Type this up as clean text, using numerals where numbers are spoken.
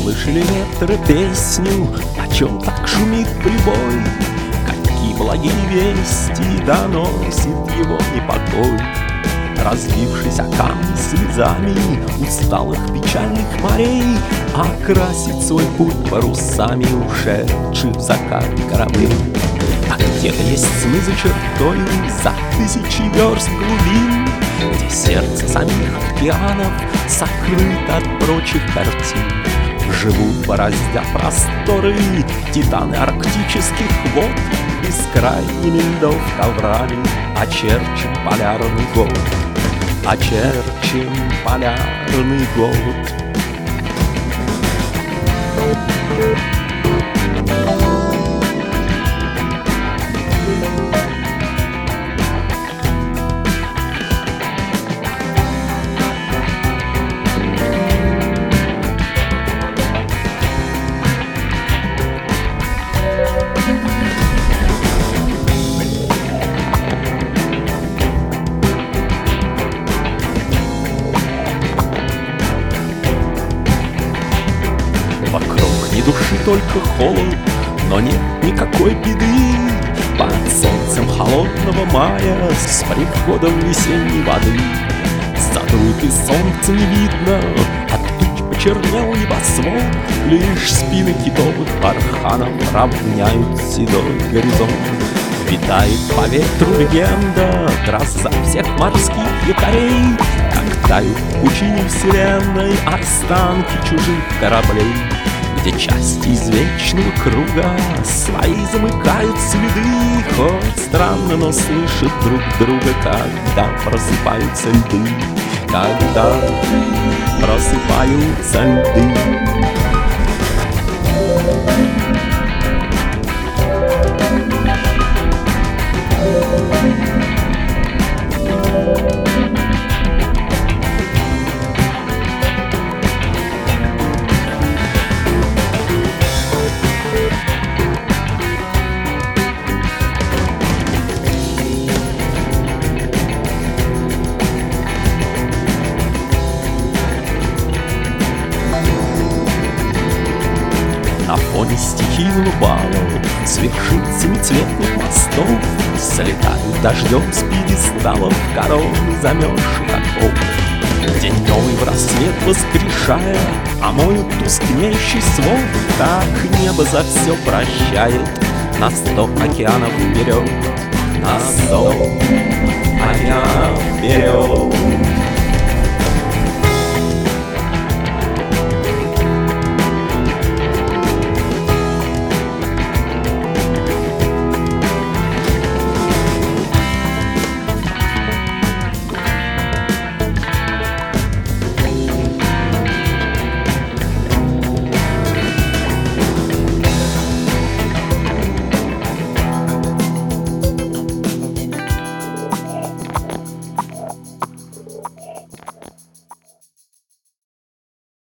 Слышали ветры песню, о чем так шумит прибой? Какие благие вести доносит его непокой? Разбившись о камни слезами усталых печальных морей, окрасит свой путь парусами ушедших в закат кораблей. А где-то есть сны за чертою, за тысячи верст глубин, где сердце самих океанов сокрыто от прочих картин. Живут, бороздя просторы, титаны арктических вод, бескрайними льдов коврами очерчен полярный год. Очерчен полярный год. Вокруг ни души, только холод, но нет никакой беды. Под солнцем холодного мая с приходом весенней воды задует и солнце не видно, от туч почернел небосвод. Лишь спины китовых барханов равняют седой горизонт. Витает по ветру легенда, гроза всех морских якорей, как тают в пучине вселенной останки чужих кораблей, где части извечного круга свои замыкают следы. Хоть странно, но слышат друг друга, когда просыпаются льды, когда просыпаются льды. На фоне стихийного бала с вершин семицветных мостов слетают дождем с пьедесталов короны замерзших оков. День новый в рассвет воскрешая, омоет тускнеющий свод. Так небо за все прощает, на 100 океанов вперед, на 100 океанов вперед.